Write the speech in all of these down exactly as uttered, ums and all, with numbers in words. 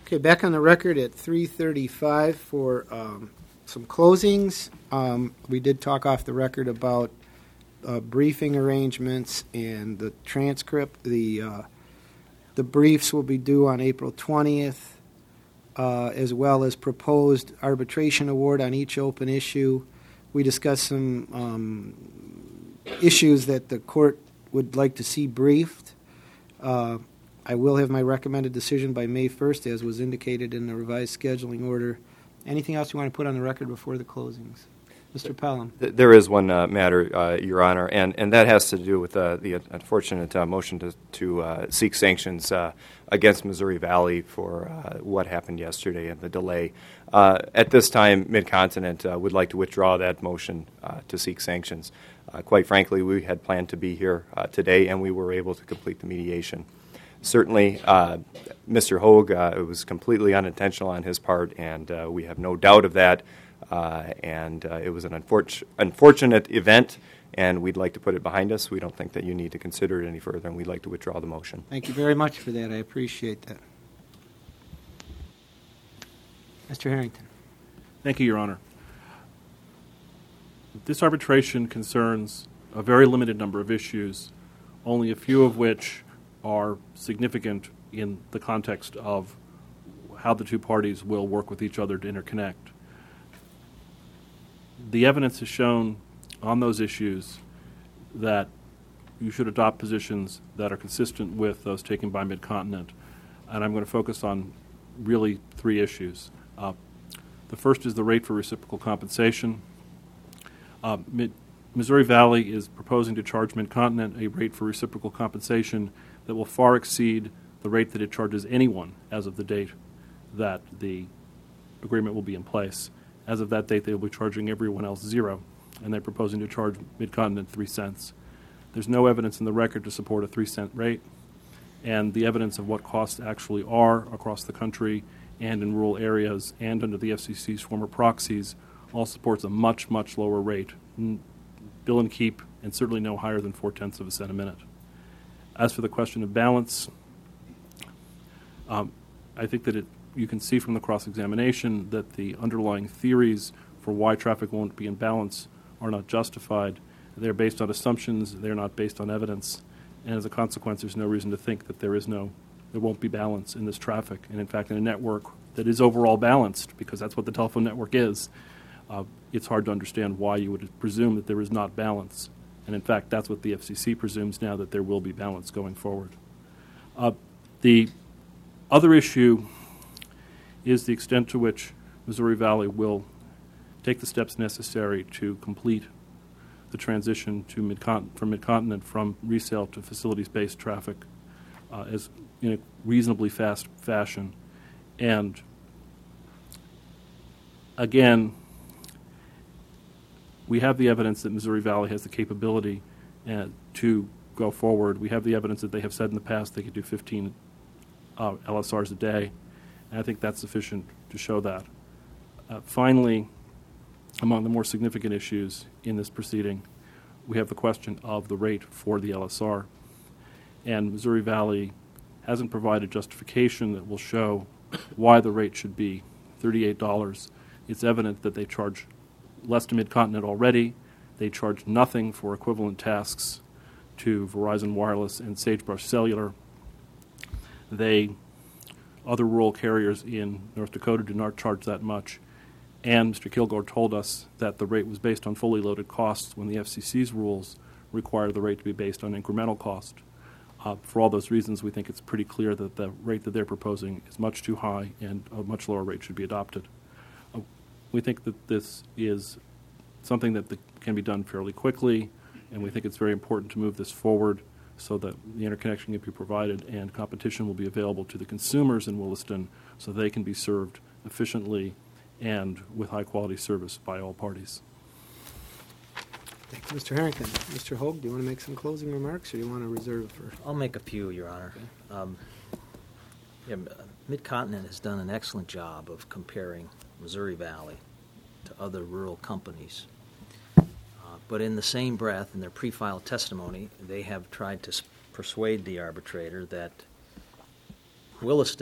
Okay, back on the record at three thirty-five for um, some closings. Um, we did talk off the record about uh, briefing arrangements and the transcript. The uh, the briefs will be due on April twentieth, uh, as well as proposed arbitration award on each open issue. We discussed some um, issues that the court would like to see briefed. Uh, I will have my recommended decision by May first, as was indicated in the revised scheduling order. Anything else you want to put on the record before the closings? Mister Pelham. There is one uh, matter, uh, Your Honor, and, and that has to do with uh, the unfortunate uh, motion to, to uh, seek sanctions uh, against Missouri Valley for uh, what happened yesterday and the delay. Uh, at this time, Mid-Continent uh, would like to withdraw that motion uh, to seek sanctions. Uh, quite frankly, we had planned to be here uh, today, and we were able to complete the mediation. Certainly, uh, Mister Hogue, uh, it was completely unintentional on his part, and uh, we have no doubt of that. Uh, and uh, it was an unfor- unfortunate event, and we'd like to put it behind us. We don't think that you need to consider it any further, and we'd like to withdraw the motion. Thank you very much for that. I appreciate that. Mister Harrington. Thank you, Your Honor. This arbitration concerns a very limited number of issues, only a few of which are significant in the context of how the two parties will work with each other to interconnect. The evidence has shown on those issues that you should adopt positions that are consistent with those taken by Mid-Continent, and I'm going to focus on really three issues. Uh, the first is the rate for reciprocal compensation. Uh, Mid- Missouri Valley is proposing to charge Mid-Continent a rate for reciprocal compensation that will far exceed the rate that it charges anyone as of the date that the agreement will be in place. As of that date, they will be charging everyone else zero, and they're proposing to charge Mid-Continent three cents. There's no evidence in the record to support a three-cent rate, and the evidence of what costs actually are across the country and in rural areas and under the F C C's former proxies all supports a much, much lower rate, bill and keep, and certainly no higher than four-tenths of a cent a minute. As for the question of balance, um, I think that it, you can see from the cross-examination that the underlying theories for why traffic won't be in balance are not justified. They're based on assumptions. They're not based on evidence. And as a consequence, there's no reason to think that there is no, there won't be balance in this traffic. And in fact, in a network that is overall balanced, because that's what the telephone network is, uh, it's hard to understand why you would presume that there is not balance. And in fact, that's what the F C C presumes now, that there will be balance going forward. Uh, the other issue is the extent to which Missouri Valley will take the steps necessary to complete the transition to Mid-Con- from Mid-Continent from resale to facilities-based traffic uh, as in a reasonably fast fashion. And again, we have the evidence that Missouri Valley has the capability uh, to go forward. We have the evidence that they have said in the past they could do fifteen uh, L S Rs a day, and I think that's sufficient to show that. Uh, finally, among the more significant issues in this proceeding, we have the question of the rate for the L S R. And Missouri Valley hasn't provided justification that will show why the rate should be thirty-eight dollars. It's evident that they charge less to Mid-Continent already. They charge nothing for equivalent tasks to Verizon Wireless and Sagebrush Cellular. They, other rural carriers in North Dakota do not charge that much. And Mister Kilgore told us that the rate was based on fully loaded costs when the F C C's rules require the rate to be based on incremental cost. Uh, for all those reasons, we think it's pretty clear that the rate that they're proposing is much too high and a much lower rate should be adopted. Uh, we think that this is something that the, can be done fairly quickly, and we think it's very important to move this forward so that the interconnection can be provided and competition will be available to the consumers in Williston so they can be served efficiently and with high-quality service by all parties. Thank you, Mister Harrington. Mister Hogue, do you want to make some closing remarks, or do you want to reserve for... I'll make a few, Your Honor. Okay. Um, yeah, Mid-Continent has done an excellent job of comparing Missouri Valley to other rural companies. Uh, but in the same breath, in their pre-file testimony, they have tried to s- persuade the arbitrator that Williston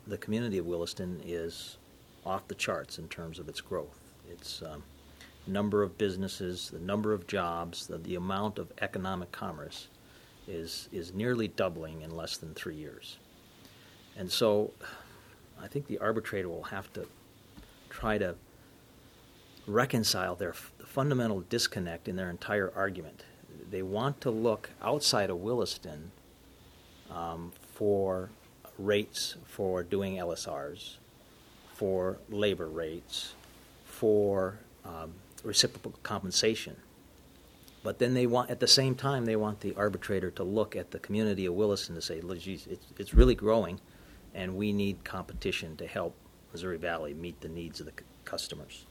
the community of Williston is off the charts in terms of its growth. Its um, number of businesses, the number of jobs, the, the amount of economic commerce is is nearly doubling in less than three years. And so I think the arbitrator will have to try to reconcile their f- fundamental disconnect in their entire argument. They want to look outside of Williston um, for rates for doing L S Rs, for labor rates, for um, reciprocal compensation. But then they want, at the same time, they want the arbitrator to look at the community of Williston to say, look, geez, it's, it's really growing, and we need competition to help Missouri Valley meet the needs of the c- customers.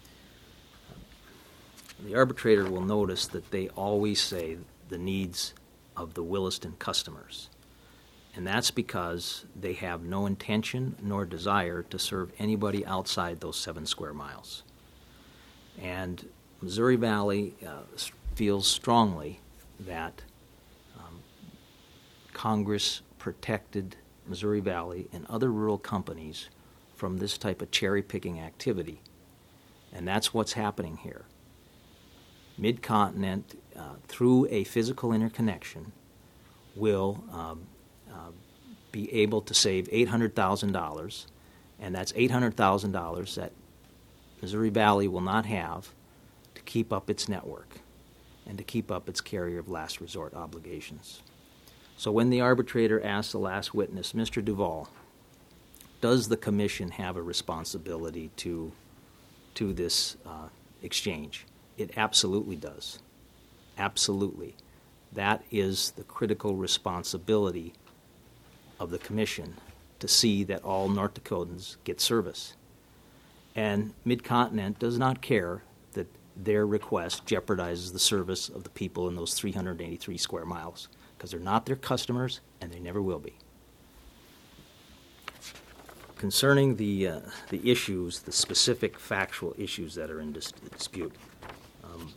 The arbitrator will notice that they always say the needs of the Williston customers. And that's because they have no intention nor desire to serve anybody outside those seven square miles. And Missouri Valley uh, feels strongly that um, Congress protected Missouri Valley and other rural companies from this type of cherry-picking activity. And that's what's happening here. Mid-Continent, uh, through a physical interconnection, will um, uh, be able to save eight hundred thousand dollars, and that's eight hundred thousand dollars that Missouri Valley will not have to keep up its network and to keep up its carrier of last resort obligations. So when the arbitrator asks the last witness, Mister Duval, does the commission have a responsibility to, to this uh, exchange? It absolutely does. Absolutely. That is the critical responsibility of the commission, to see that all North Dakotans get service. And Mid-Continent does not care that their request jeopardizes the service of the people in those three hundred eighty-three square miles, because they're not their customers and they never will be. Concerning the uh, the issues, the specific factual issues that are in dis- dispute, um,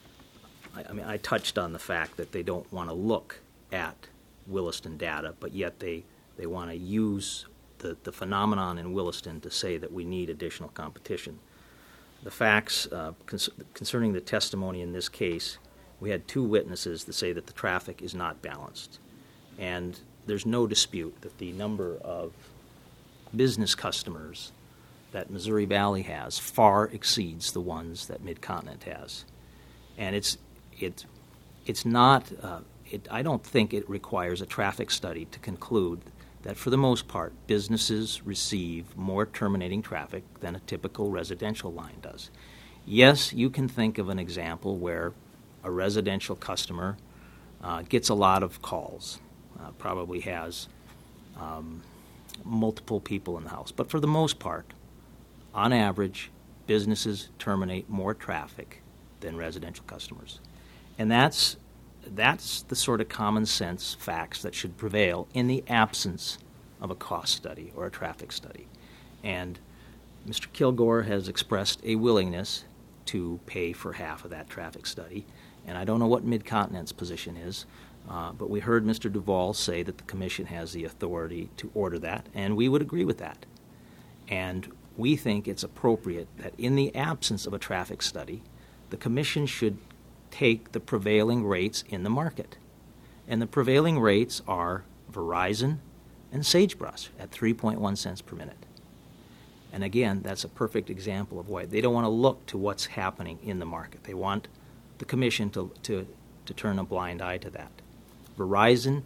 I, I mean, I touched on the fact that they don't want to look at Williston data, but yet they, they want to use the, the phenomenon in Williston to say that we need additional competition. The facts uh, cons- concerning the testimony in this case, we had two witnesses that say that the traffic is not balanced. And there's no dispute that the number of business customers that Missouri Valley has far exceeds the ones that Mid-Continent has. And it's, it, it's not, uh, it, I don't think it requires a traffic study to conclude that for the most part, businesses receive more terminating traffic than a typical residential line does. Yes, you can think of an example where a residential customer uh, gets a lot of calls, uh, probably has um, multiple people in the house. But for the most part, on average, businesses terminate more traffic than residential customers. And that's that's the sort of common sense facts that should prevail in the absence of a cost study or a traffic study. And Mister Kilgore has expressed a willingness to pay for half of that traffic study. And I don't know what Mid-Continent's position is, uh, but we heard Mister Duval say that the commission has the authority to order that, and we would agree with that. And we think it's appropriate that in the absence of a traffic study, the commission should take the prevailing rates in the market. And the prevailing rates are Verizon and Sagebrush at three point one cents per minute. And again, that's a perfect example of why they don't want to look to what's happening in the market. They want the commission to, to, to turn a blind eye to that. Verizon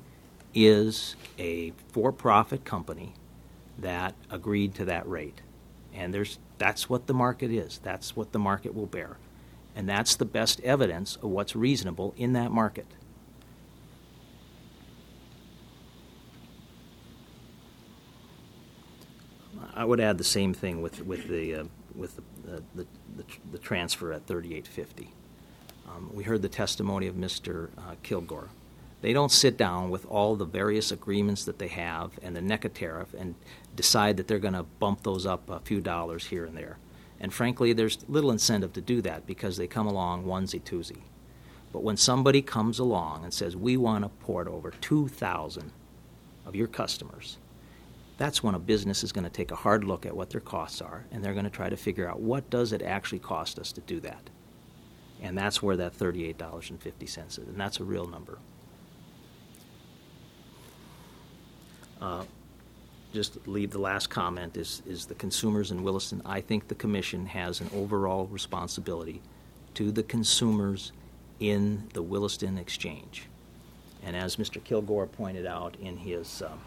is a for-profit company that agreed to that rate. And there's that's what the market is. That's what the market will bear. And that's the best evidence of what's reasonable in that market. I would add the same thing with with the uh, with the, uh, the, the the transfer at thirty-eight fifty. Um, we heard the testimony of Mister Uh, Kilgore. They don't sit down with all the various agreements that they have and the NECA tariff and decide that they're going to bump those up a few dollars here and there. And frankly, there's little incentive to do that because they come along onesie-twosie. But when somebody comes along and says, we want to port over two thousand of your customers, that's when a business is going to take a hard look at what their costs are, and they're going to try to figure out what does it actually cost us to do that. And that's where that thirty-eight dollars and fifty cents is, and that's a real number. Uh, just leave the last comment is, is the consumers in Williston. I think the commission has an overall responsibility to the consumers in the Williston Exchange. And as Mister Kilgore pointed out in his um,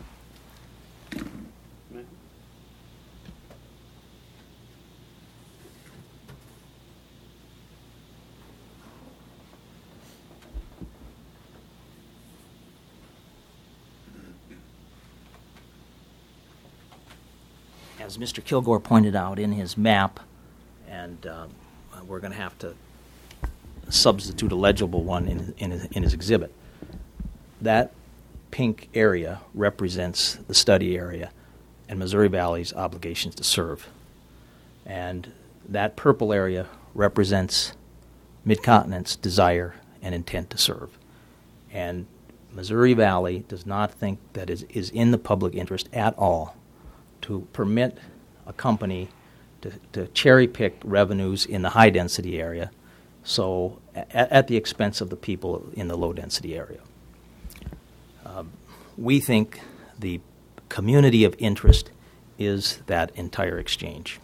as Mister Kilgore pointed out in his map, and um, we're going to have to substitute a legible one in, in, his, in his exhibit. That pink area represents the study area and Missouri Valley's obligations to serve. And that purple area represents Mid-Continent's desire and intent to serve. And Missouri Valley does not think that it is in the public interest at all to permit a company to, to cherry-pick revenues in the high-density area, so at, at the expense of the people in the low-density area. Um, we think the community of interest is that entire exchange.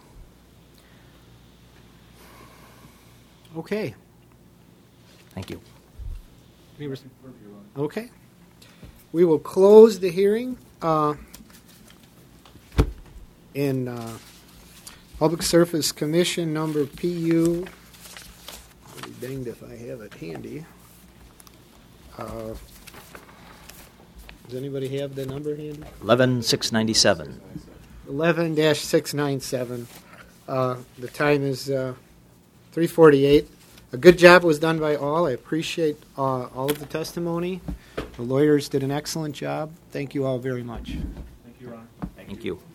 Okay. Thank you. Okay. We will close the hearing. Uh, in uh, Public Service Commission number P U, I'll be danged if I have it handy. Uh, does anybody have the number handy? eleven six ninety-seven. eleven dash six ninety-seven. Uh, the time is uh, three forty-eight. A good job was done by all. I appreciate uh, all of the testimony. The lawyers did an excellent job. Thank you all very much. Thank you, Ron. Thank you.